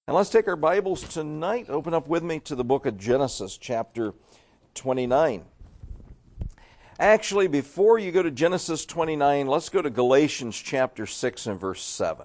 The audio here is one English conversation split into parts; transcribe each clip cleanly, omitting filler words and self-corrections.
And let's take our Bibles tonight. Open up with me to the book of Genesis, chapter 29. Actually, before you go to Genesis 29, let's go to Galatians chapter 6 and verse 7.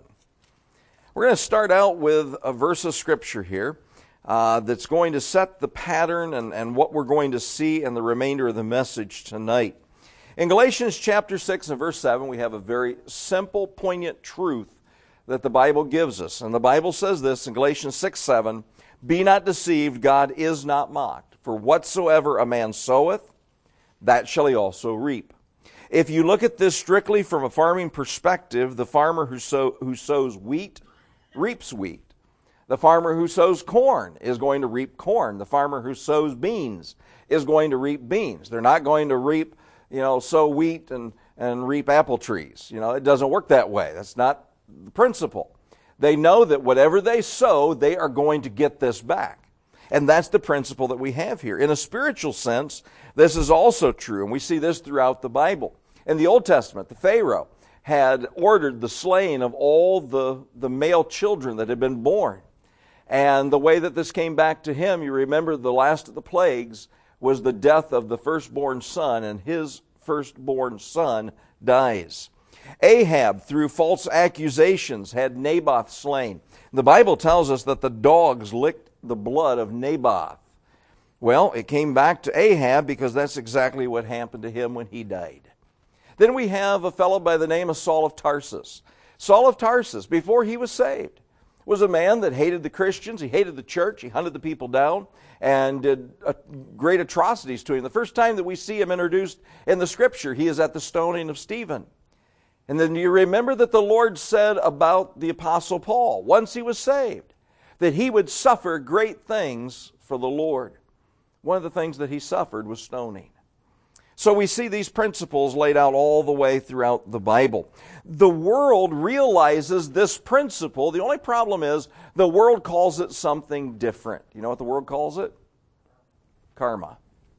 We're going to start out with a verse of Scripture here that's going to set the pattern and what we're going to see in the remainder of the message tonight. In Galatians chapter 6 and verse 7, we have a very simple, poignant truth that the Bible gives us. And the Bible says this in Galatians 6:7, "Be not deceived, God is not mocked. For whatsoever a man soweth, that shall he also reap." If you look at this strictly from a farming perspective, the farmer who sows wheat reaps wheat. The farmer who sows corn is going to reap corn. The farmer who sows beans is going to reap beans. They're not going to reap, sow wheat and reap apple trees. It doesn't work that way. That's not the principle. They know that whatever they sow, they are going to get this back. And that's the principle that we have here. In a spiritual sense, this is also true, and we see this throughout the Bible. In the Old Testament, the Pharaoh had ordered the slaying of all the male children that had been born. And the way that this came back to him, you remember the last of the plagues was the death of the firstborn son, and his firstborn son dies. Ahab, through false accusations, had Naboth slain. The Bible tells us that the dogs licked the blood of Naboth. Well, it came back to Ahab because that's exactly what happened to him when he died. Then we have a fellow by the name of Saul of Tarsus. Saul of Tarsus, before he was saved, was a man that hated the Christians. He hated the church. He hunted the people down and did great atrocities to him. The first time that we see him introduced in the Scripture, he is at the stoning of Stephen. And then you remember that the Lord said about the Apostle Paul, once he was saved, that he would suffer great things for the Lord. One of the things that he suffered was stoning. So we see these principles laid out all the way throughout the Bible. The world realizes this principle. The only problem is the world calls it something different. You know what the world calls it? Karma.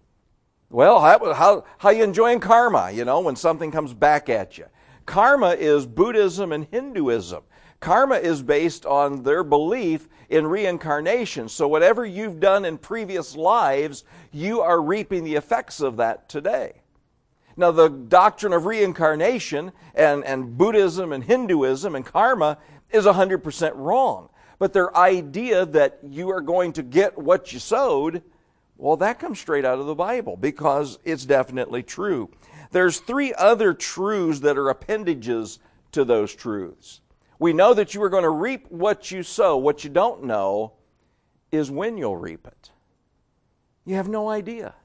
Well, how you enjoying karma, when something comes back at you? Karma is Buddhism and Hinduism. Karma is based on their belief in reincarnation. So whatever you've done in previous lives, you are reaping the effects of that today. Now, the doctrine of reincarnation and Buddhism and Hinduism and karma is 100% wrong. But their idea that you are going to get what you sowed, well, that comes straight out of the Bible because it's definitely true. There's three other truths that are appendages to those truths. We know that you are going to reap what you sow. What you don't know is when you'll reap it. You have no idea.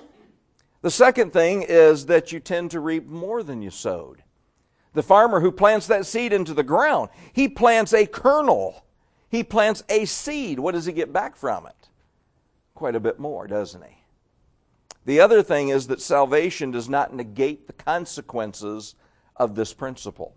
The second thing is that you tend to reap more than you sowed. The farmer who plants that seed into the ground, he plants a kernel. He plants a seed. What does he get back from it? Quite a bit more, doesn't he? The other thing is that salvation does not negate the consequences of this principle.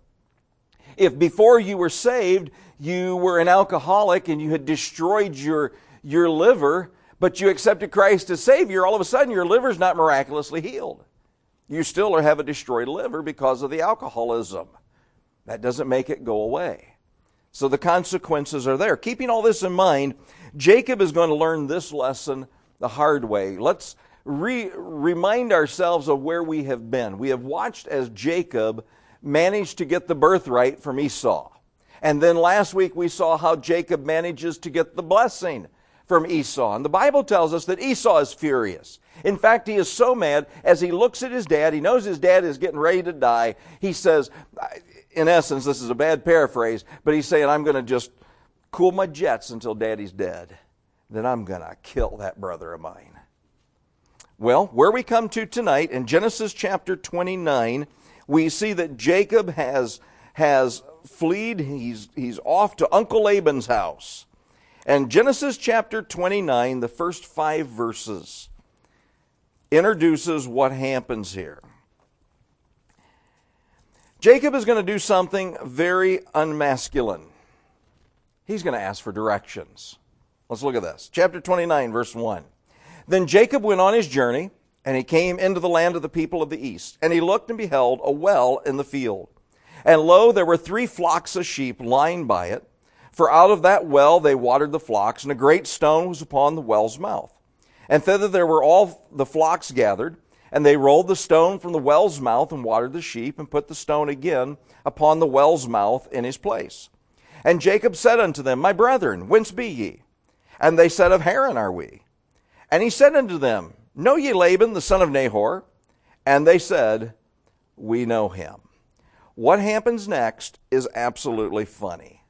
If before you were saved, you were an alcoholic and you had destroyed your liver, but you accepted Christ as Savior, all of a sudden your liver's not miraculously healed. You still have a destroyed liver because of the alcoholism. That doesn't make it go away. So the consequences are there. Keeping all this in mind, Jacob is going to learn this lesson the hard way. Let's remind ourselves of where we have been. We have watched as Jacob managed to get the birthright from Esau. And then last week we saw how Jacob manages to get the blessing from Esau. And the Bible tells us that Esau is furious. In fact, he is so mad as he looks at his dad. He knows his dad is getting ready to die. He says, in essence, this is a bad paraphrase, but he's saying, I'm going to just cool my jets until daddy's dead. Then I'm going to kill that brother of mine. Well, where we come to tonight, in Genesis chapter 29, we see that Jacob has fled. He's off to Uncle Laban's house. And Genesis chapter 29, the first 5 verses, introduces what happens here. Jacob is going to do something very unmasculine. He's going to ask for directions. Let's look at this. Chapter 29, verse 1. Then Jacob went on his journey, and he came into the land of the people of the east. And he looked and beheld a well in the field. And lo, there were 3 flocks of sheep lying by it. For out of that well they watered the flocks, and a great stone was upon the well's mouth. And thither there were all the flocks gathered, and they rolled the stone from the well's mouth and watered the sheep, and put the stone again upon the well's mouth in his place. And Jacob said unto them, My brethren, whence be ye? And they said, Of Haran are we. And he said unto them, Know ye Laban the son of Nahor? And they said, We know him. What happens next is absolutely funny.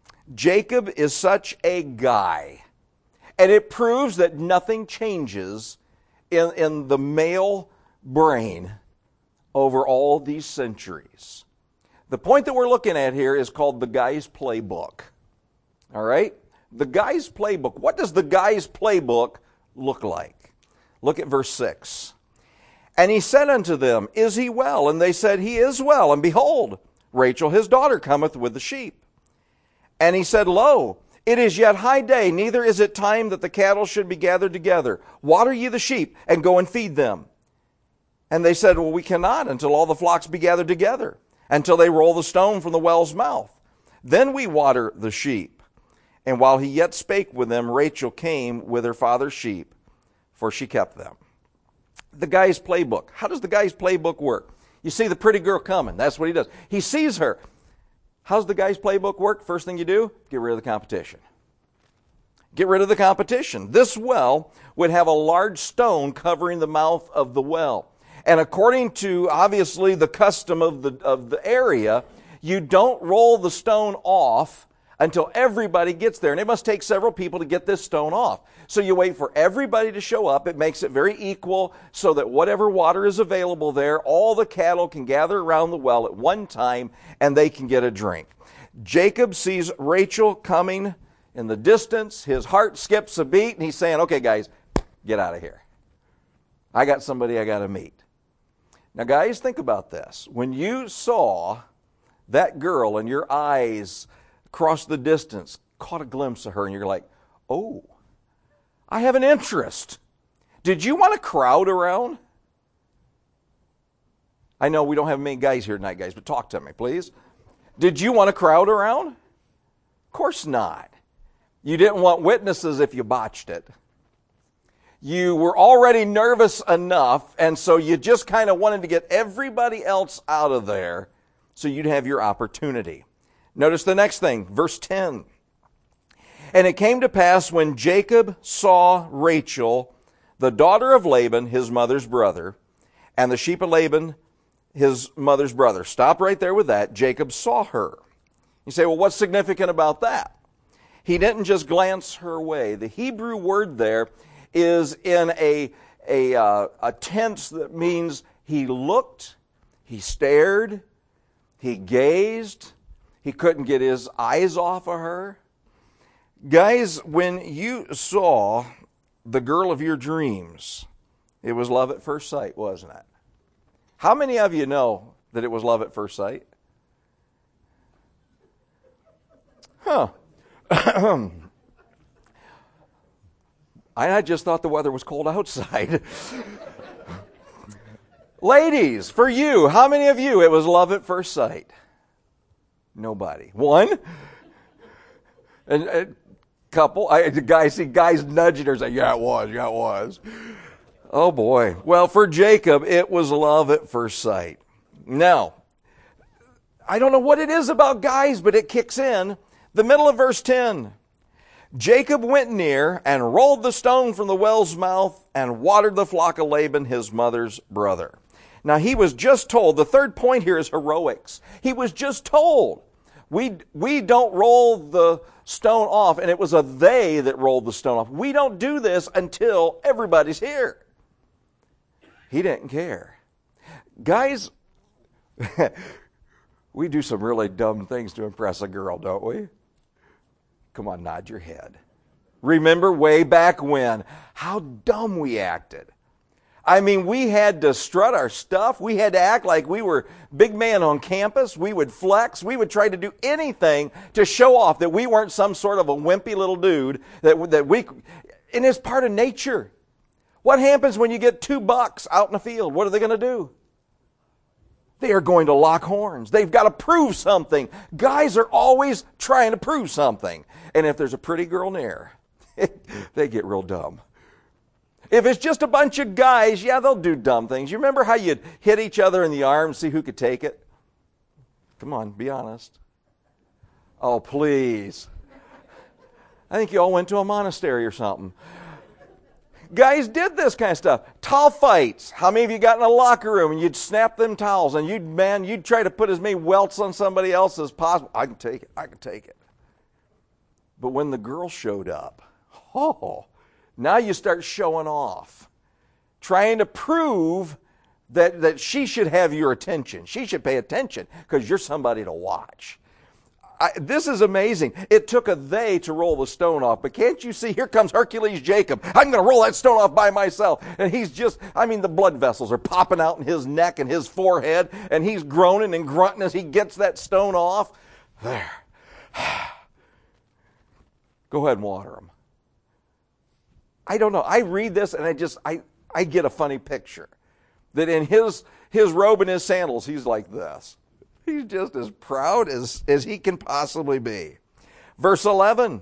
Jacob is such a guy, and it proves that nothing changes in the male brain over all these centuries. The point that we're looking at here is called the guy's playbook. All right? The guy's playbook. What does the guy's playbook look like? Look at verse 6. And he said unto them, Is he well? And they said, He is well. And behold, Rachel his daughter cometh with the sheep. And he said, Lo, it is yet high day, neither is it time that the cattle should be gathered together. Water ye the sheep, and go and feed them. And they said, Well, we cannot until all the flocks be gathered together, until they roll the stone from the well's mouth. Then we water the sheep. And while he yet spake with them, Rachel came with her father's sheep, for she kept them. The guy's playbook. How does the guy's playbook work? You see the pretty girl coming. That's what he does. He sees her. How's the guy's playbook work? First thing you do, get rid of the competition. Get rid of the competition. This well would have a large stone covering the mouth of the well. And according to, obviously, the custom of the area, you don't roll the stone off until everybody gets there. And it must take several people to get this stone off. So you wait for everybody to show up. It makes it very equal so that whatever water is available there, all the cattle can gather around the well at one time and they can get a drink. Jacob sees Rachel coming in the distance. His heart skips a beat and he's saying, Okay, guys, get out of here. I got somebody I got to meet. Now, guys, think about this. When you saw that girl and your eyes across the distance caught a glimpse of her and you're like, Oh, I have an interest. Did you want a crowd around? I know we don't have many guys here tonight, guys, but talk to me, please. Did you want a crowd around? Of course not. You didn't want witnesses if you botched it. You were already nervous enough, and so you just kind of wanted to get everybody else out of there so you'd have your opportunity. Notice the next thing, verse 10. And it came to pass when Jacob saw Rachel, the daughter of Laban, his mother's brother, and the sheep of Laban, his mother's brother. Stop right there with that. Jacob saw her. You say, well, what's significant about that? He didn't just glance her way. The Hebrew word there is in a tense that means he looked, he stared, he gazed, he couldn't get his eyes off of her. Guys, when you saw the girl of your dreams, it was love at first sight, wasn't it? How many of you know that it was love at first sight? Huh. I just thought the weather was cold outside. Ladies, for you, how many of you it was love at first sight? Nobody. One? And a couple? Guys nudging her saying, yeah, it was. Oh boy. Well, for Jacob, it was love at first sight. Now, I don't know what it is about guys, but it kicks in. The middle of verse 10. Jacob went near and rolled the stone from the well's mouth and watered the flock of Laban, his mother's brother. Now, he was just told, the third point here is heroics. He was just told, we don't roll the stone off, and it was a they that rolled the stone off. We don't do this until everybody's here. He didn't care. Guys, we do some really dumb things to impress a girl, don't we? Come on, nod your head. Remember way back when, how dumb we acted. I mean, we had to strut our stuff. We had to act like we were big man on campus. We would flex. We would try to do anything to show off that we weren't some sort of a wimpy little dude. And it's part of nature. What happens when you get $2 out in the field? What are they going to do? They are going to lock horns. They've got to prove something. Guys are always trying to prove something. And if there's a pretty girl near, they get real dumb. If it's just a bunch of guys, yeah, they'll do dumb things. You remember how you'd hit each other in the arm and see who could take it? Come on, be honest. Oh, please. I think you all went to a monastery or something. Guys did this kind of stuff. Towel fights. How many of you got in a locker room and you'd snap them towels and you'd try to put as many welts on somebody else as possible? I can take it. But when the girl showed up, now you start showing off, trying to prove that she should have your attention. She should pay attention because you're somebody to watch. This is amazing. It took a they to roll the stone off, but can't you see? Here comes Hercules Jacob. I'm going to roll that stone off by myself. And he's just, the blood vessels are popping out in his neck and his forehead, and he's groaning and grunting as he gets that stone off. There. Go ahead and water him. I don't know. I read this and I get a funny picture. That in his robe and his sandals, he's like this. He's just as proud as he can possibly be. Verse 11.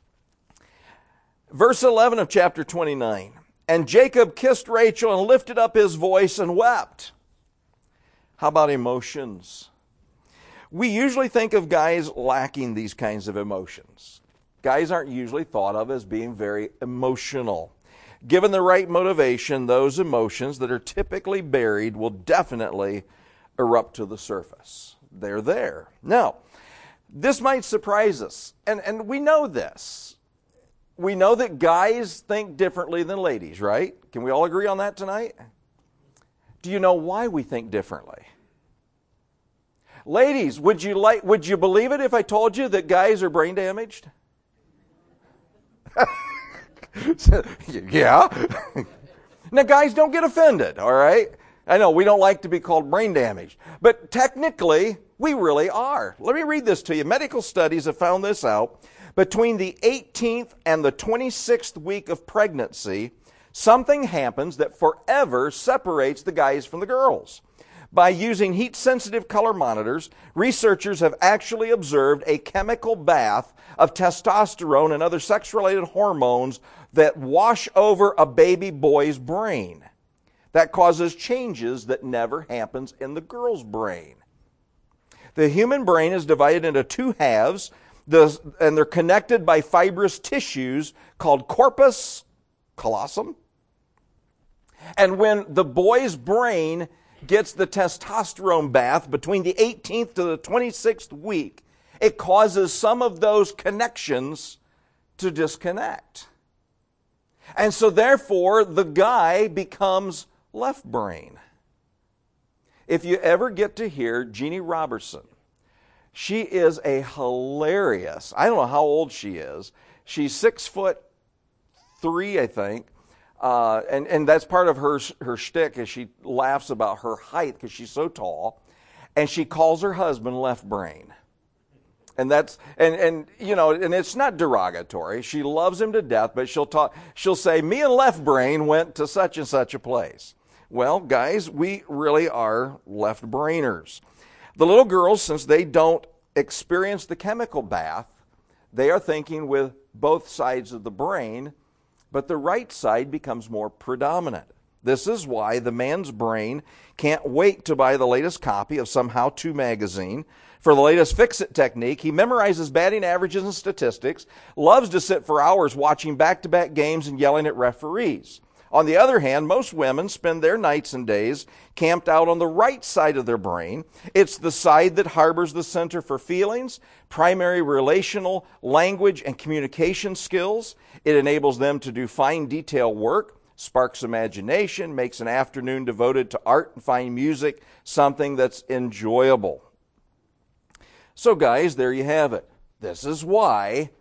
Verse 11 of chapter 29. And Jacob kissed Rachel and lifted up his voice and wept. How about emotions? We usually think of guys lacking these kinds of emotions. Guys aren't usually thought of as being very emotional. Given the right motivation, those emotions that are typically buried will definitely erupt to the surface. They're there. Now, this might surprise us, and we know this. We know that guys think differently than ladies, right? Can we all agree on that tonight? Do you know why we think differently? Ladies, would you believe it if I told you that guys are brain damaged? Yeah. Now, guys, don't get offended, all right? I know we don't like to be called brain damaged, but technically, we really are. Let me read this to you. Medical studies have found this out. Between the 18th and the 26th week of pregnancy, something happens that forever separates the guys from the girls. By using heat-sensitive color monitors, researchers have actually observed a chemical bath of testosterone and other sex-related hormones that wash over a baby boy's brain. That causes changes that never happens in the girl's brain. The human brain is divided into two halves, and they're connected by fibrous tissues called corpus callosum. And when the boy's brain gets the testosterone bath between the 18th to the 26th week, it causes some of those connections to disconnect. And so therefore, the guy becomes left brain. If you ever get to hear Jeannie Robertson, she is a hilarious, I don't know how old she is. She's 6'3", I think. And that's part of her shtick, is she laughs about her height because she's so tall. And she calls her husband left brain. And that's and it's not derogatory. She loves him to death, but she'll say, me and left brain went to such and such a place. Well, guys, we really are left brainers. The little girls, since they don't experience the chemical bath, they are thinking with both sides of the brain, but the right side becomes more predominant. This is why the man's brain can't wait to buy the latest copy of some how-to magazine. For the latest fix-it technique, he memorizes batting averages and statistics, loves to sit for hours watching back-to-back games and yelling at referees. On the other hand, most women spend their nights and days camped out on the right side of their brain. It's the side that harbors the center for feelings, primary relational, language, and communication skills. It enables them to do fine detail work, sparks imagination, makes an afternoon devoted to art and fine music something that's enjoyable. So guys, there you have it. This is why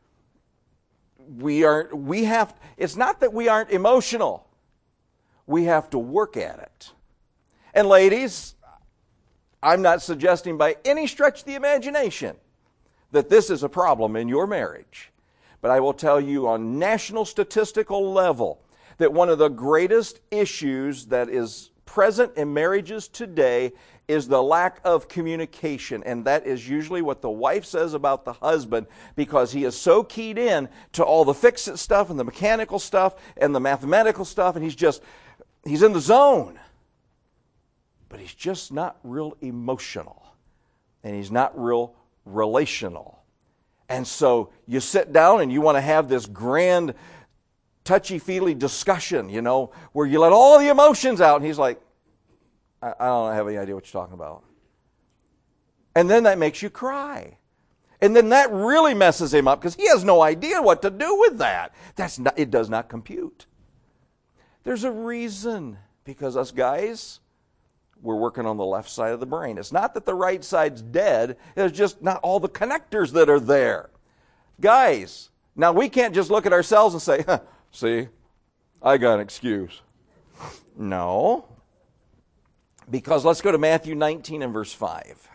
it's not that we aren't emotional. We have to work at it. And ladies, I'm not suggesting by any stretch of the imagination that this is a problem in your marriage. But I will tell you on national statistical level that one of the greatest issues that is present in marriages today is the lack of communication. And that is usually what the wife says about the husband, because he is so keyed in to all the fix-it stuff and the mechanical stuff and the mathematical stuff, and he's in the zone. But he's just not real emotional. And he's not real relational. And so you sit down and you want to have this grand, touchy-feely discussion, where you let all the emotions out. And he's like, I don't have any idea what you're talking about. And then that makes you cry. And then that really messes him up because he has no idea what to do with that. It does not compute. There's a reason, because us guys, we're working on the left side of the brain. It's not that the right side's dead. It's just not all the connectors that are there. Guys, now we can't just look at ourselves and say, see, I got an excuse. No. Because let's go to Matthew 19 and verse 5.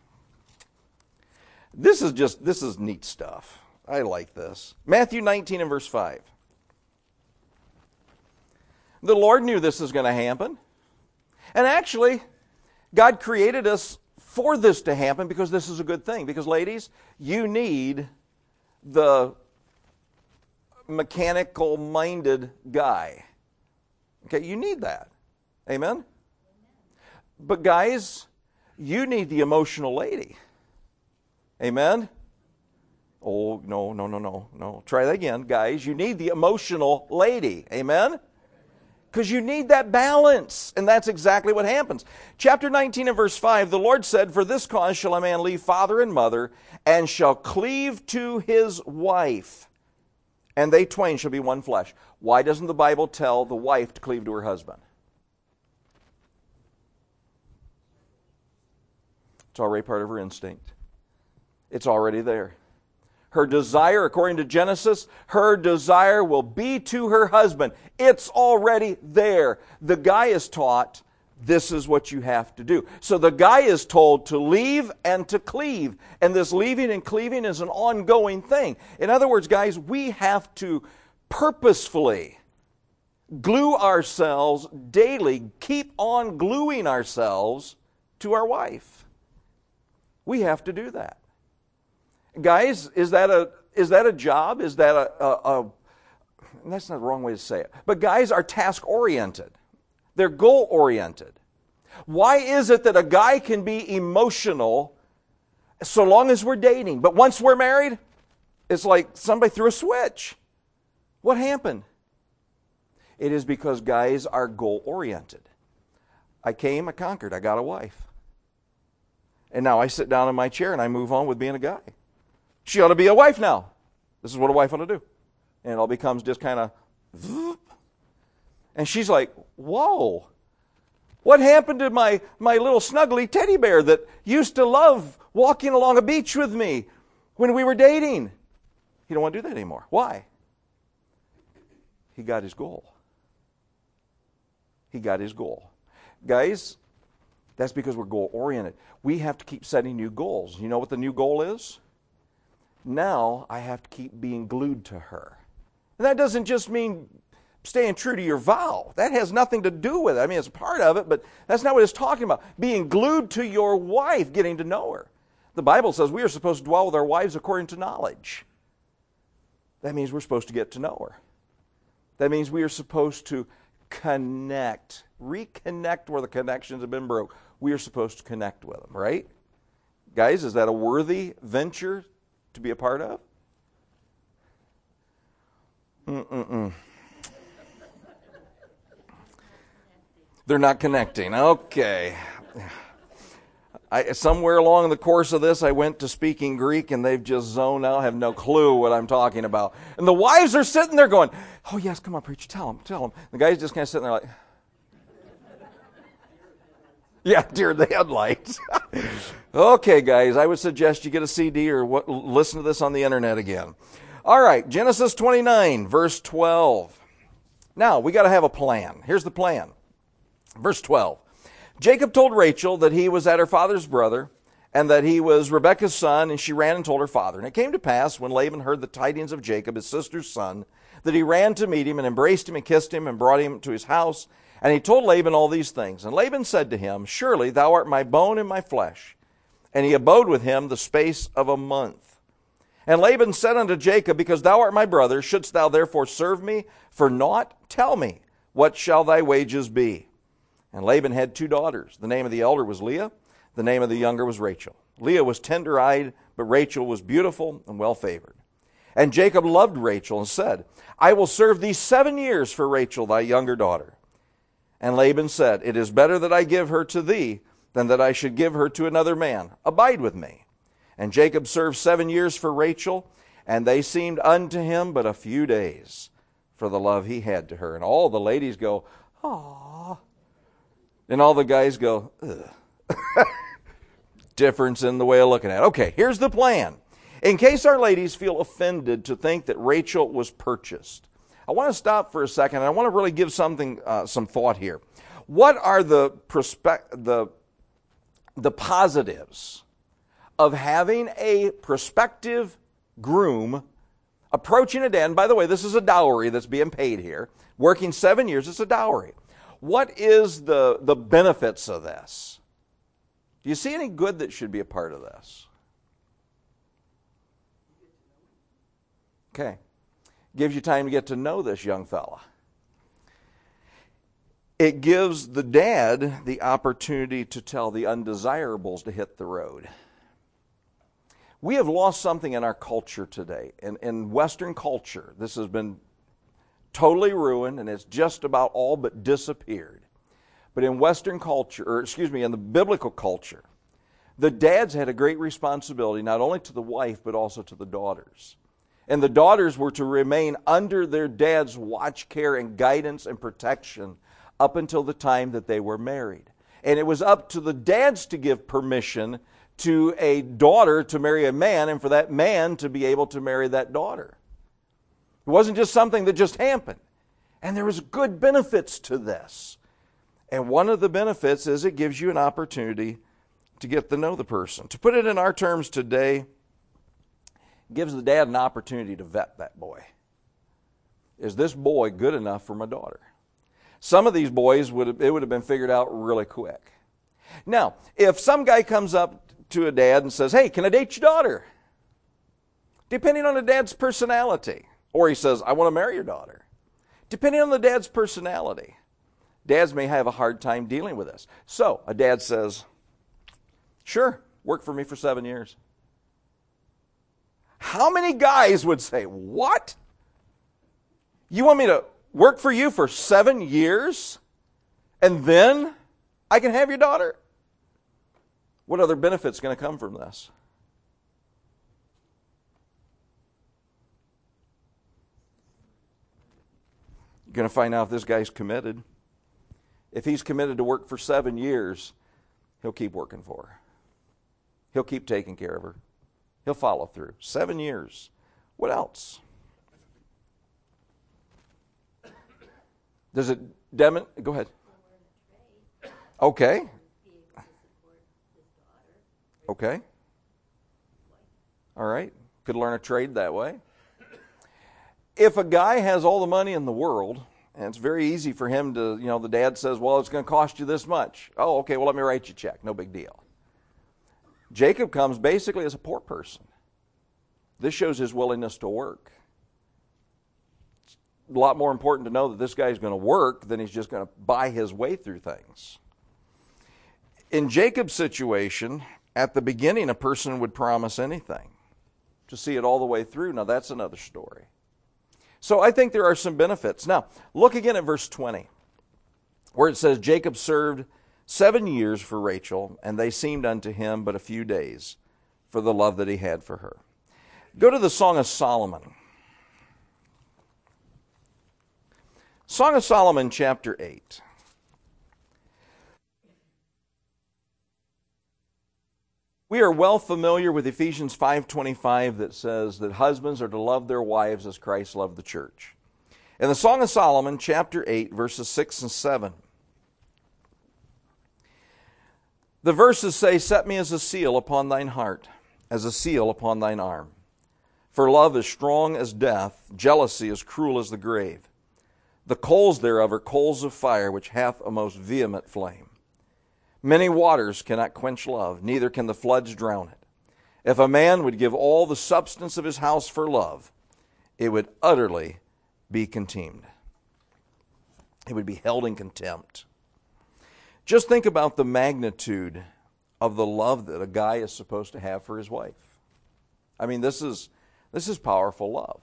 This is neat stuff. I like this. Matthew 19 and verse 5. The Lord knew this was going to happen. And actually, God created us for this to happen because this is a good thing. Because ladies, you need the mechanical-minded guy. Okay, you need that. Amen? But guys, you need the emotional lady. Amen? Oh, no. Try that again. Guys, you need the emotional lady. Amen? Because you need that balance. And that's exactly what happens. Chapter 19 and verse 5, the Lord said, "For this cause shall a man leave father and mother, and shall cleave to his wife, and they twain shall be one flesh." Why doesn't the Bible tell the wife to cleave to her husband? It's already part of her instinct. It's already there. Her desire, according to Genesis, her desire will be to her husband. It's already there. The guy is taught, this is what you have to do. So the guy is told to leave and to cleave. And this leaving and cleaving is an ongoing thing. In other words, guys, we have to purposefully glue ourselves daily, keep on gluing ourselves to our wife. We have to do that. Guys, is that a job? Is that a that's not the wrong way to say it. But guys are task-oriented. They're goal-oriented. Why is it that a guy can be emotional so long as we're dating, but once we're married, it's like somebody threw a switch? What happened? It is because guys are goal-oriented. I came, I conquered, I got a wife. And now I sit down in my chair and I move on with being a guy. She ought to be a wife now. This is what a wife ought to do. And it all becomes just kind of... And she's like, whoa, what happened to my little snuggly teddy bear that used to love walking along a beach with me when we were dating? He don't want to do that anymore. Why? He got his goal. He got his goal. Guys, that's because we're goal-oriented. We have to keep setting new goals. You know what the new goal is? Now I have to keep being glued to her. And that doesn't just mean staying true to your vow. That has nothing to do with it. I mean, it's a part of it, but that's not what it's talking about. Being glued to your wife, getting to know her. The Bible says we are supposed to dwell with our wives according to knowledge. That means we're supposed to get to know her. That means we are supposed to connect, reconnect where the connections have been broke. We are supposed to connect with them, right? Guys, is that a worthy venture to be a part of? They're not connecting. Okay. Somewhere along the course of this, I went to speaking Greek, and they've just zoned out, have no clue what I'm talking about. And the wives are sitting there going, oh, yes, come on, preacher, tell them. The guy's just kind of sitting there like, yeah, deer in the headlights. Okay, guys, I would suggest you get a CD or listen to this on the internet again. All right, Genesis 29, verse 12. Now, we got to have a plan. Here's the plan. Verse 12. Jacob told Rachel that he was at her father's brother, and that he was Rebekah's son, and she ran and told her father. And it came to pass, when Laban heard the tidings of Jacob, his sister's son, that he ran to meet him, and embraced him, and kissed him, and brought him to his house. And he told Laban all these things. And Laban said to him, Surely thou art my bone and my flesh. And he abode with him the space of a month. And Laban said unto Jacob, Because thou art my brother, shouldst thou therefore serve me for naught? Tell me, what shall thy wages be? And Laban had 2 daughters. The name of the elder was Leah. The name of the younger was Rachel. Leah was tender-eyed, but Rachel was beautiful and well-favored. And Jacob loved Rachel and said, I will serve thee 7 years for Rachel, thy younger daughter. And Laban said, It is better that I give her to thee than that I should give her to another man. Abide with me. And Jacob served 7 years for Rachel, and they seemed unto him but a few days for the love he had to her. And all the ladies go, Aww. And all the guys go, Ugh. Difference in the way of looking at it. Okay, here's the plan. In case our ladies feel offended to think that Rachel was purchased, I want to stop for a second, and I want to really give something some thought here. What are the positives of having a prospective groom approaching a dad? And by the way, this is a dowry that's being paid here. Working 7 years, it's a dowry. What is the benefits of this? Do you see any good that should be a part of this? Okay. Gives you time to get to know this young fella. It gives the dad the opportunity to tell the undesirables to hit the road. We have lost something in our culture today. In Western culture, this has been totally ruined, and it's just about all but disappeared. But in Western culture, in the biblical culture, the dads had a great responsibility, not only to the wife, but also to the daughters. And the daughters were to remain under their dad's watch, care, and guidance and protection up until the time that they were married. And it was up to the dads to give permission to a daughter to marry a man, and for that man to be able to marry that daughter. It wasn't just something that just happened. And there was good benefits to this. And one of the benefits is it gives you an opportunity to get to know the person. To put it in our terms today, it gives the dad an opportunity to vet that boy. Is this boy good enough for my daughter? Some of these boys, would have been figured out really quick. Now, if some guy comes up to a dad and says, hey, can I date your daughter? Depending on the dad's personality. Or he says, I want to marry your daughter. Depending on the dad's personality, dads may have a hard time dealing with this. So, a dad says, sure, work for me for 7 years. How many guys would say, what? You want me to work for you for 7 years? And then I can have your daughter? What other benefit's going to come from this? You're going to find out if this guy's committed. If he's committed to work for 7 years, he'll keep working for her. He'll keep taking care of her. He'll follow through. 7 years. What else? Does it go ahead. Okay. Okay. All right. Could learn a trade that way. If a guy has all the money in the world, and it's very easy for him to, the dad says, well, it's going to cost you this much. Oh, okay, well, let me write you a check. No big deal. Jacob comes basically as a poor person. This shows his willingness to work. It's a lot more important to know that this guy is going to work than he's just going to buy his way through things. In Jacob's situation, at the beginning, a person would promise anything to see it all the way through. Now, that's another story. So I think there are some benefits. Now, look again at verse 20, where it says, Jacob served 7 years for Rachel, and they seemed unto him but a few days for the love that he had for her. Go to the Song of Solomon. Song of Solomon, chapter 8. We are well familiar with Ephesians 5:25 that says that husbands are to love their wives as Christ loved the church. In the Song of Solomon, chapter 8, verses 6 and 7, The verses say, set me as a seal upon thine heart, as a seal upon thine arm. For love is strong as death, jealousy is cruel as the grave. The coals thereof are coals of fire, which hath a most vehement flame. Many waters cannot quench love, neither can the floods drown it. If a man would give all the substance of his house for love, it would utterly be contemned. It would be held in contempt. Just think about the magnitude of the love that a guy is supposed to have for his wife. I mean, this is powerful love.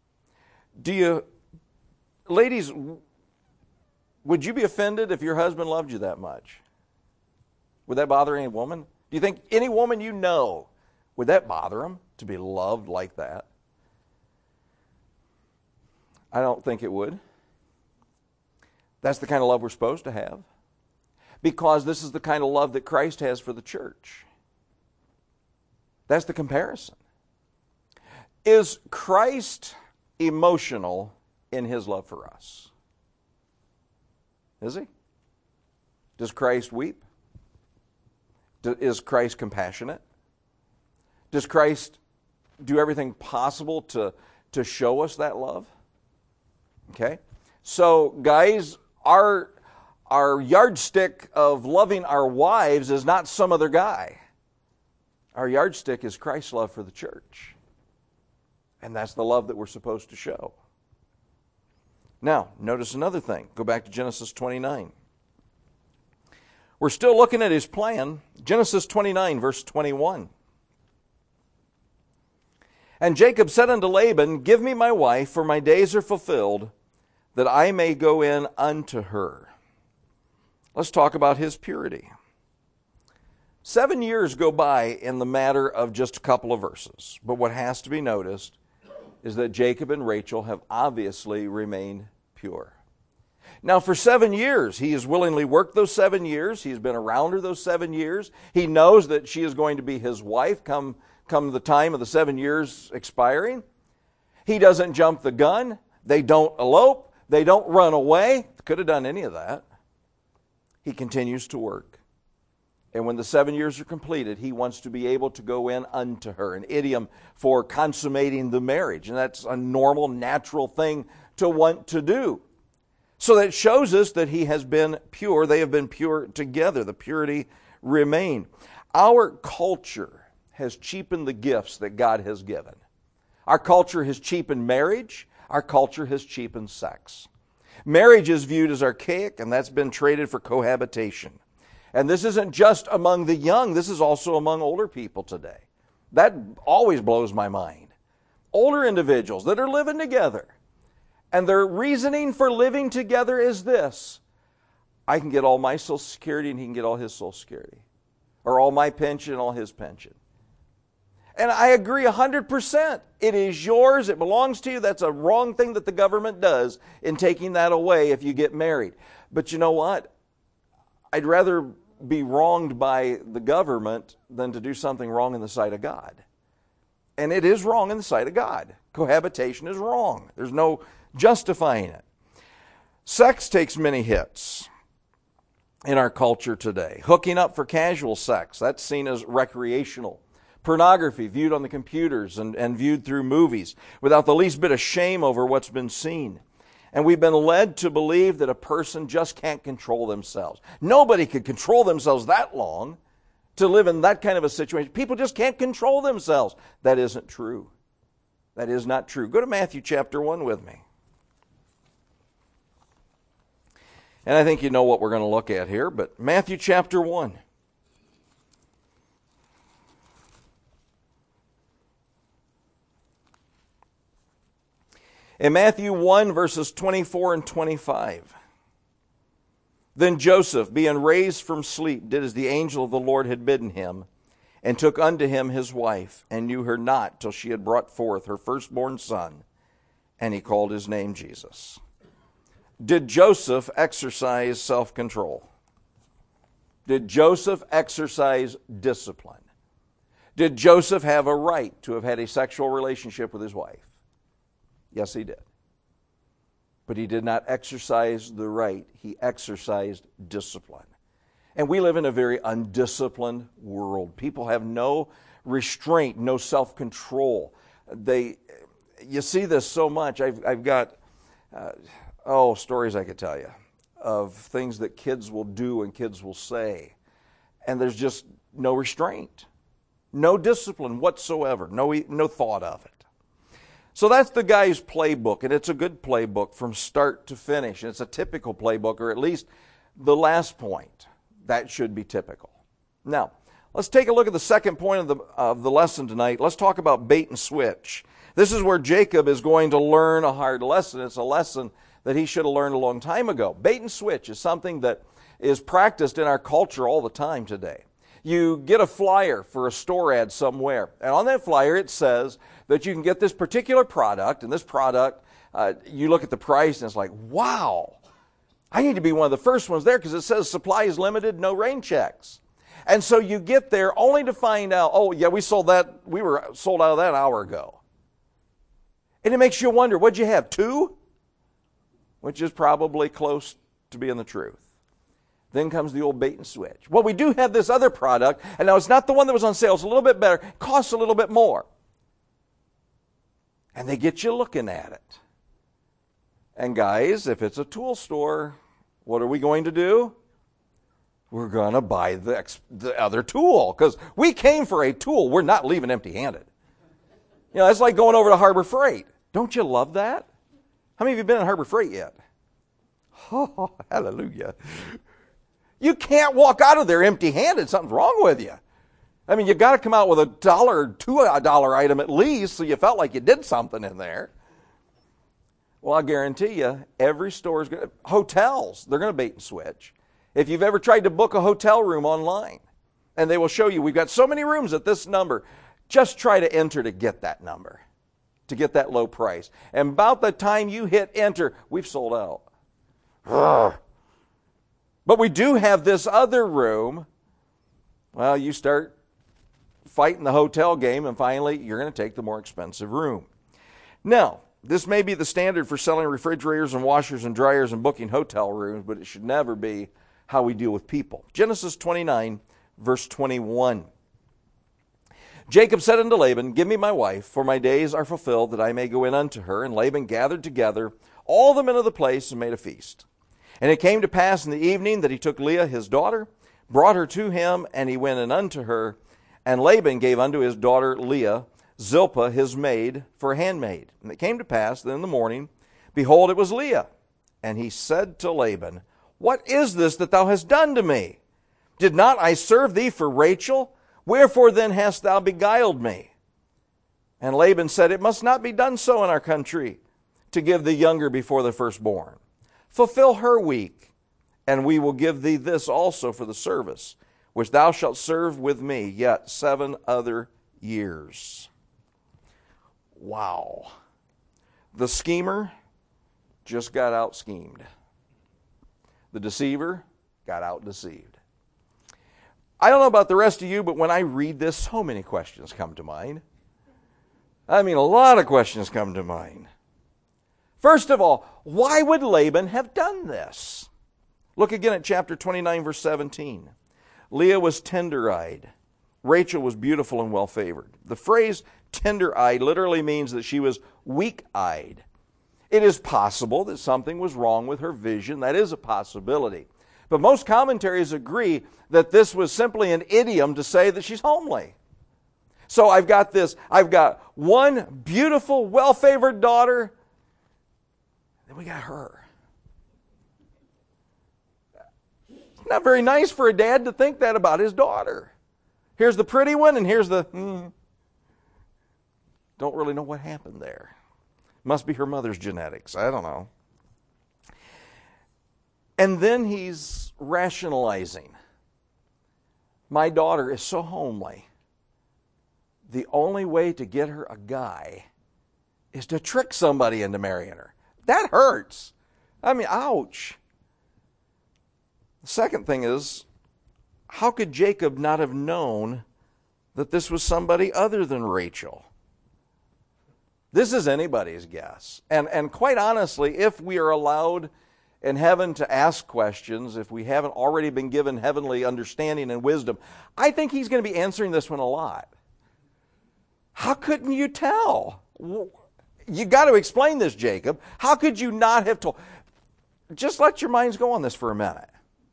Ladies, would you be offended if your husband loved you that much? Would that bother any woman? Do you think any woman you know, would that bother him to be loved like that? I don't think it would. That's the kind of love we're supposed to have. Because this is the kind of love that Christ has for the church. That's the comparison. Is Christ emotional in his love for us? Is he? Does Christ weep? Is Christ compassionate? Does Christ do everything possible to show us that love? Okay? So, guys, our yardstick of loving our wives is not some other guy. Our yardstick is Christ's love for the church. And that's the love that we're supposed to show. Now, notice another thing. Go back to Genesis 29. We're still looking at his plan. Genesis 29, verse 21. And Jacob said unto Laban, give me my wife, for my days are fulfilled, that I may go in unto her. Let's talk about his purity. 7 years go by in the matter of just a couple of verses. But what has to be noticed is that Jacob and Rachel have obviously remained pure. Now, for 7 years, he has willingly worked those 7 years. He's been around her those 7 years. He knows that she is going to be his wife come the time of the 7 years expiring. He doesn't jump the gun. They don't elope. They don't run away. Could have done any of that. He continues to work. And when the 7 years are completed, he wants to be able to go in unto her, an idiom for consummating the marriage. And that's a normal, natural thing to want to do. So that shows us that he has been pure. They have been pure together. The purity remained. Our culture has cheapened the gifts that God has given. Our culture has cheapened marriage. Our culture has cheapened sex. Marriage is viewed as archaic, and that's been traded for cohabitation. And this isn't just among the young. This is also among older people today. That always blows my mind. Older individuals that are living together. And their reasoning for living together is this: I can get all my Social Security and he can get all his Social Security. Or all my pension and all his pension. And I agree 100%. It is yours. It belongs to you. That's a wrong thing that the government does in taking that away if you get married. But you know what? I'd rather be wronged by the government than to do something wrong in the sight of God. And it is wrong in the sight of God. Cohabitation is wrong. There's no justifying it. Sex takes many hits in our culture today. Hooking up for casual sex, that's seen as recreational. Pornography viewed on the computers and viewed through movies without the least bit of shame over what's been seen. And we've been led to believe that a person just can't control themselves. Nobody could control themselves that long to live in that kind of a situation. People just can't control themselves. That isn't true. That is not true. Go to Matthew chapter 1 with me. And I think you know what we're going to look at here, but Matthew chapter 1. In Matthew 1, verses 24 and 25. Then Joseph, being raised from sleep, did as the angel of the Lord had bidden him, and took unto him his wife, and knew her not till she had brought forth her firstborn son, and he called his name Jesus. Did Joseph exercise self-control? Did Joseph exercise discipline? Did Joseph have a right to have had a sexual relationship with his wife? Yes, he did. But he did not exercise the right. He exercised discipline. And we live in a very undisciplined world. People have no restraint, no self-control. You see this so much. I've got, stories I could tell you of things that kids will do and kids will say. And there's just no restraint, no discipline whatsoever, no thought of it. So that's the guy's playbook, and it's a good playbook from start to finish. And it's a typical playbook, or at least the last point. That should be typical. Now, let's take a look at the second point of the lesson tonight. Let's talk about bait and switch. This is where Jacob is going to learn a hard lesson. It's a lesson that he should have learned a long time ago. Bait and switch is something that is practiced in our culture all the time today. You get a flyer for a store ad somewhere, and on that flyer it says that you can get this particular product, and this product, you look at the price and it's like, wow, I need to be one of the first ones there because it says supply is limited, no rain checks. And so you get there only to find out, oh yeah, we were sold out of that an hour ago. And it makes you wonder, what'd you have, 2? Which is probably close to being the truth. Then comes the old bait and switch. Well, we do have this other product, and now it's not the one that was on sale. It's a little bit better. It costs a little bit more. And they get you looking at it. And guys, if it's a tool store, what are we going to do? We're going to buy the other tool, because we came for a tool. We're not leaving empty-handed. You know, it's like going over to Harbor Freight. Don't you love that? How many of you have been in Harbor Freight yet? Oh, hallelujah. You can't walk out of there empty-handed. Something's wrong with you. I mean, you got to come out with $1 or $2 item at least, so you felt like you did something in there. Well, I guarantee you, every store is going to, hotels, they're going to bait and switch. If you've ever tried to book a hotel room online, and they will show you, we've got so many rooms at this number, just try to enter to get that number, to get that low price. And about the time you hit enter, we've sold out. Ugh. But we do have this other room. Well, you start fighting the hotel game, and finally you're going to take the more expensive room. Now, this may be the standard for selling refrigerators and washers and dryers and booking hotel rooms, but it should never be how we deal with people. Genesis 29, verse 21. Jacob said unto Laban, Give me my wife, for my days are fulfilled, that I may go in unto her. And Laban gathered together all the men of the place and made a feast. And it came to pass in the evening that he took Leah his daughter, brought her to him, and he went in unto her. And Laban gave unto his daughter Leah Zilpah his maid for a handmaid. And it came to pass that in the morning, behold, it was Leah. And he said to Laban, What is this that thou hast done to me? Did not I serve thee for Rachel? Wherefore then hast thou beguiled me? And Laban said, It must not be done so in our country, to give the younger before the firstborn. Fulfill her week, and we will give thee this also for the service, which thou shalt serve with me yet 7 other years. Wow. The schemer just got out-schemed. The deceiver got out-deceived. I don't know about the rest of you, but when I read this, so many questions come to mind. I mean, a lot of questions come to mind. First of all, why would Laban have done this? Look again at chapter 29, verse 17. Leah was tender-eyed. Rachel was beautiful and well-favored. The phrase tender-eyed literally means that she was weak-eyed. It is possible that something was wrong with her vision. That is a possibility. But most commentaries agree that this was simply an idiom to say that she's homely. So I've got one beautiful, well-favored daughter, then we got her. It's not very nice for a dad to think that about his daughter. Here's the pretty one, and here's the... Don't really know what happened there. Must be her mother's genetics. I don't know. And then he's rationalizing. My daughter is so homely. The only way to get her a guy is to trick somebody into marrying her. That hurts. I mean, ouch. The second thing is, how could Jacob not have known that this was somebody other than Rachel? This is anybody's guess. And quite honestly, if we are allowed in heaven to ask questions if we haven't already been given heavenly understanding and wisdom. I think he's going to be answering this one a lot. How couldn't you tell? You got to explain this, Jacob. How could you not have told? Just let your minds go on this for a minute.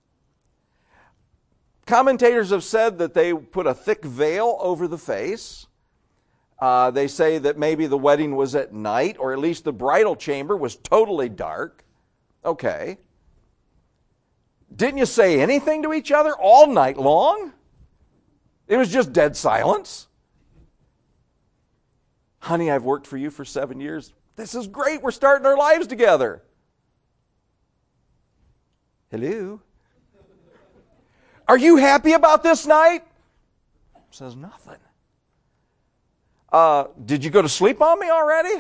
Commentators have said that they put a thick veil over the face. They say that maybe the wedding was at night, or at least the bridal chamber was totally dark. Okay. Didn't you say anything to each other all night long? It was just dead silence. Honey, I've worked for you for 7 years. This is great. We're starting our lives together. Hello? Are you happy about this night? Says nothing. Did you go to sleep on me already?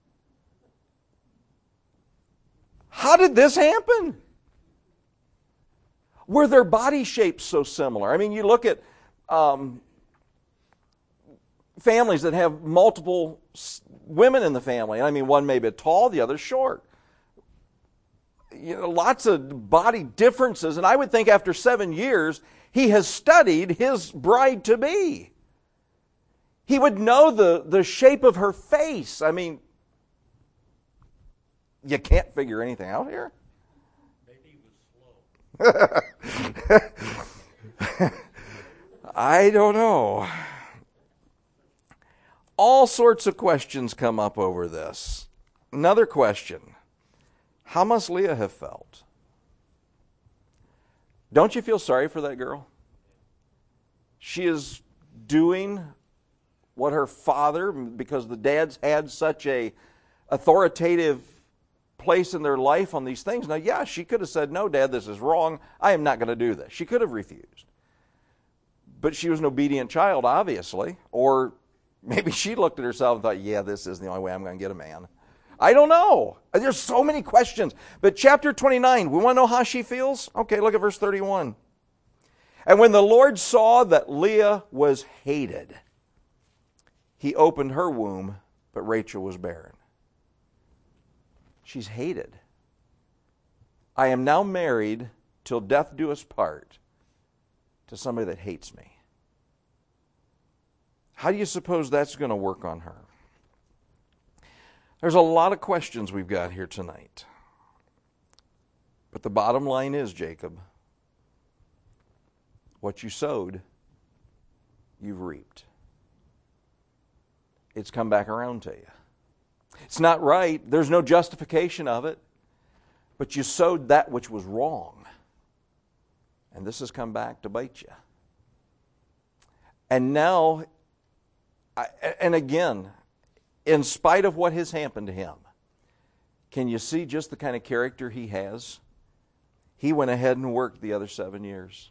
How did this happen? Were their body shapes so similar? I mean, you look at families that have multiple women in the family. I mean, one may be tall, the other short. You know, lots of body differences. And I would think after 7 years, he has studied his bride-to-be. He would know the shape of her face. I mean, you can't figure anything out here? Maybe he was slow. I don't know. All sorts of questions come up over this. Another question. How must Leah have felt? Don't you feel sorry for that girl? She is doing what her father, because the dads had such a authoritative place in their life on these things. Now, yeah, she could have said, no, Dad, this is wrong. I am not going to do this. She could have refused. But she was an obedient child, obviously. Or maybe she looked at herself and thought, yeah, this is the only way I'm going to get a man. I don't know. There's so many questions. But chapter 29, we want to know how she feels? Okay, look at verse 31. And when the Lord saw that Leah was hated, he opened her womb, but Rachel was barren. She's hated. I am now married till death do us part to somebody that hates me. How do you suppose that's going to work on her? There's a lot of questions we've got here tonight. But the bottom line is, Jacob, what you sowed, you've reaped. It's come back around to you. It's not right. There's no justification of it. But you sowed that which was wrong. And this has come back to bite you. And now, and again, in spite of what has happened to him, can you see just the kind of character he has? He went ahead and worked the other 7 years.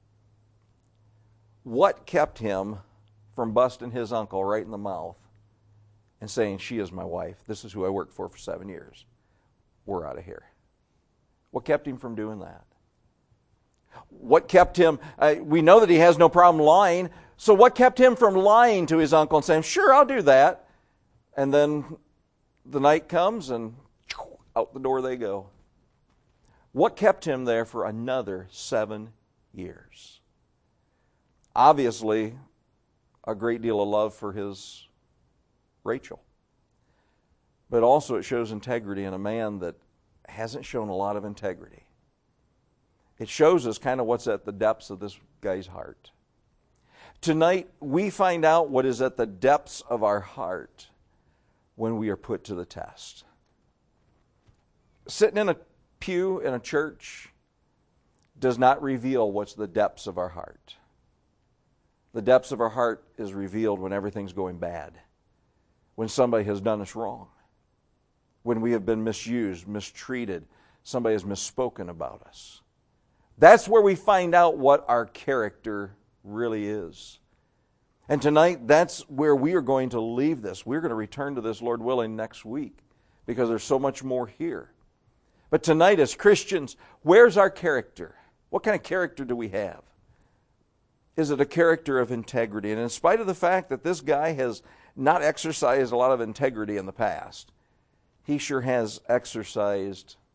What kept him from busting his uncle right in the mouth and saying, she is my wife, this is who I worked for 7 years, we're out of here? What kept him from doing that? What kept him, we know that he has no problem lying, so what kept him from lying to his uncle and saying, sure, I'll do that? And then the night comes and out the door they go. What kept him there for another 7 years? Obviously, a great deal of love for his Rachel. But also it shows integrity in a man that hasn't shown a lot of integrity. It shows us kind of what's at the depths of this guy's heart. Tonight, we find out what is at the depths of our heart when we are put to the test. Sitting in a pew in a church does not reveal what's the depths of our heart. The depths of our heart is revealed when everything's going bad, when somebody has done us wrong, when we have been misused, mistreated, somebody has misspoken about us. That's where we find out what our character really is. And tonight, that's where we are going to leave this. We're going to return to this, Lord willing, next week because there's so much more here. But tonight, as Christians, where's our character? What kind of character do we have? Is it a character of integrity? And in spite of the fact that this guy has not exercised a lot of integrity in the past, he sure has exercised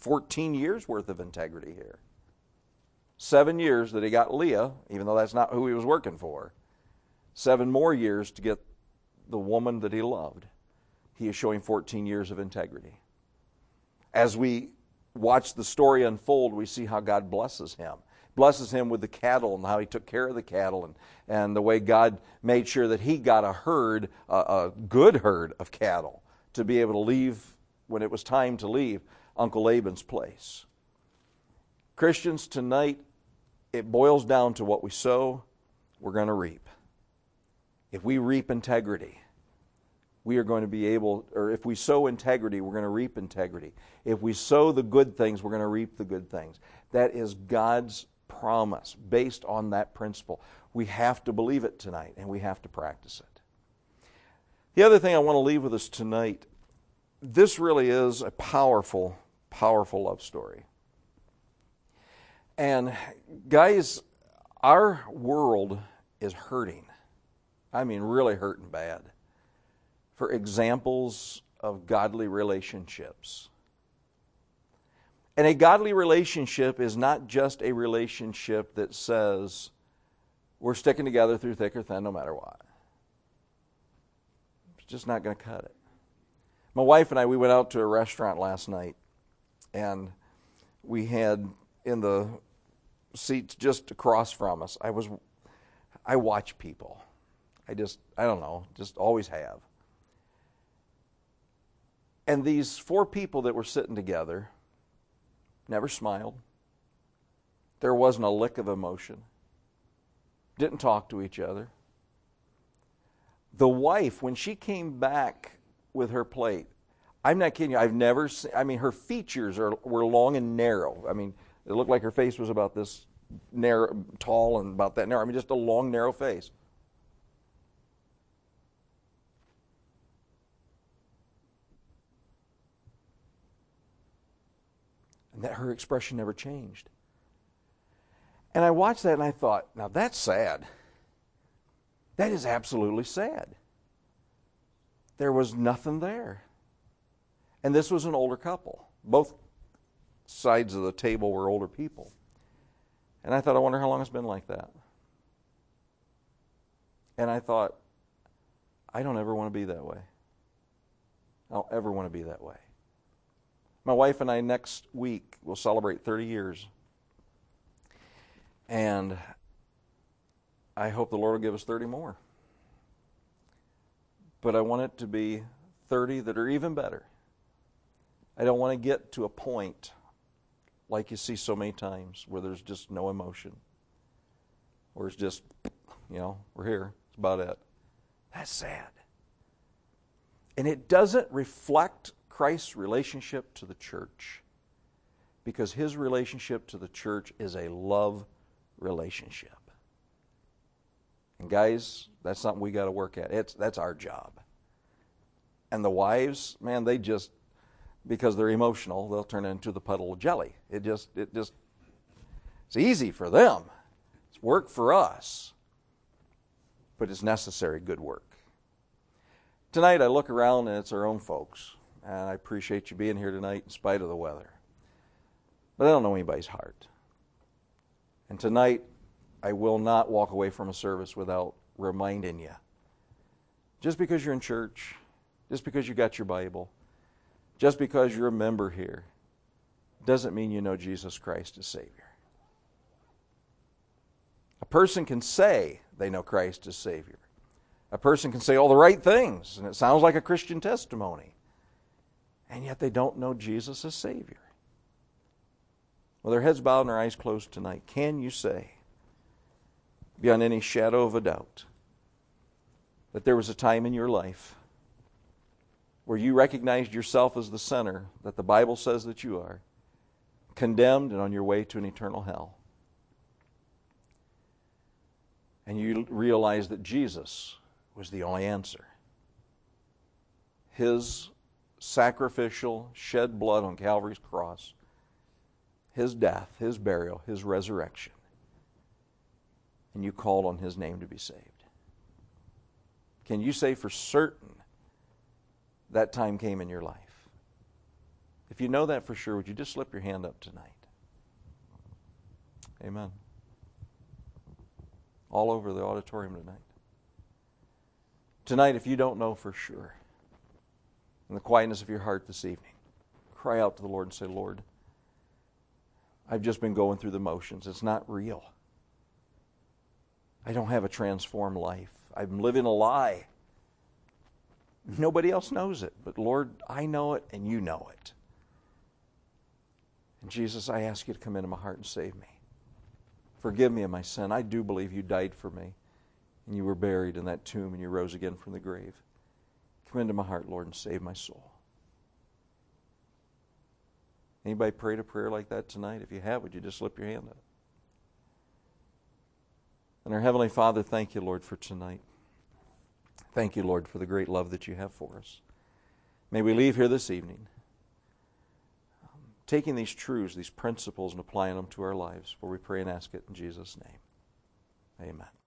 14 years worth of integrity here. 7 years that he got Leah, even though that's not who he was working for. 7 more years to get the woman that he loved. He is showing 14 years of integrity. As we watch the story unfold, we see how God blesses him. Blesses him with the cattle and how he took care of the cattle and the way God made sure that he got a herd, a good herd of cattle to be able to leave when it was time to leave Uncle Laban's place. Christians, tonight, it boils down to what we sow, we're going to reap. If we reap integrity, we are going to be able, or if we sow integrity, we're going to reap integrity. If we sow the good things, we're going to reap the good things. That is God's promise based on that principle. We have to believe it tonight, and we have to practice it. The other thing I want to leave with us tonight, this really is a powerful, powerful love story. And guys, our world is hurting. I mean, really hurting bad for examples of godly relationships. And a godly relationship is not just a relationship that says we're sticking together through thick or thin no matter what. It's just not going to cut it. My wife and I, we went out to a restaurant last night, and we had in the seats just across from us, I watch people. I don't know, just always have. And these 4 people that were sitting together never smiled. There wasn't a lick of emotion. Didn't talk to each other. The wife, when she came back with her plate, I'm not kidding you, I've never seen, her features were long and narrow. It looked like her face was about this narrow, tall and about that narrow. Just a long, narrow face. And that her expression never changed. And I watched that and I thought, now that's sad. That is absolutely sad. There was nothing there. And this was an older couple. Both sides of the table were older people. And I thought, I wonder how long it's been like that. And I thought, I don't ever want to be that way. I don't ever want to be that way. My wife and I next week will celebrate 30 years. And I hope the Lord will give us 30 more. But I want it to be 30 that are even better. I don't want to get to a point like you see so many times where there's just no emotion. Or it's just, we're here. That's about it. That's sad. And it doesn't reflect Christ's relationship to the church, because his relationship to the church is a love relationship. And guys, that's something we got to work at. That's our job. And the wives, man, they just, because they're emotional, they'll turn into the puddle of jelly. It's easy for them. It's work for us. But it's necessary good work. Tonight I look around and it's our own folks. And I appreciate you being here tonight in spite of the weather. But I don't know anybody's heart. And tonight, I will not walk away from a service without reminding you. Just because you're in church, just because you got your Bible, just because you're a member here, doesn't mean you know Jesus Christ as Savior. A person can say they know Christ as Savior. A person can say all the right things, and it sounds like a Christian testimony. And yet they don't know Jesus as Savior. With their heads bowed and their eyes closed tonight, can you say, beyond any shadow of a doubt, that there was a time in your life where you recognized yourself as the sinner that the Bible says that you are, condemned and on your way to an eternal hell? And you realized that Jesus was the only answer. His sacrificial, shed blood on Calvary's cross, his death, his burial, his resurrection, and you called on his name to be saved. Can you say for certain that time came in your life? If you know that for sure, would you just slip your hand up tonight? Amen. All over the auditorium tonight. Tonight, if you don't know for sure, in the quietness of your heart this evening, cry out to the Lord and say, Lord, I've just been going through the motions. It's not real. I don't have a transformed life. I'm living a lie. Nobody else knows it, but Lord, I know it and you know it. And Jesus, I ask you to come into my heart and save me. Forgive me of my sin. I do believe you died for me, and you were buried in that tomb, and you rose again from the grave. Come into my heart, Lord, and save my soul. Anybody prayed a prayer like that tonight? If you have, would you just slip your hand up? And our Heavenly Father, thank you, Lord, for tonight. Thank you, Lord, for the great love that you have for us. May we leave here this evening taking these truths, these principles, and applying them to our lives, for we pray and ask it in Jesus' name. Amen.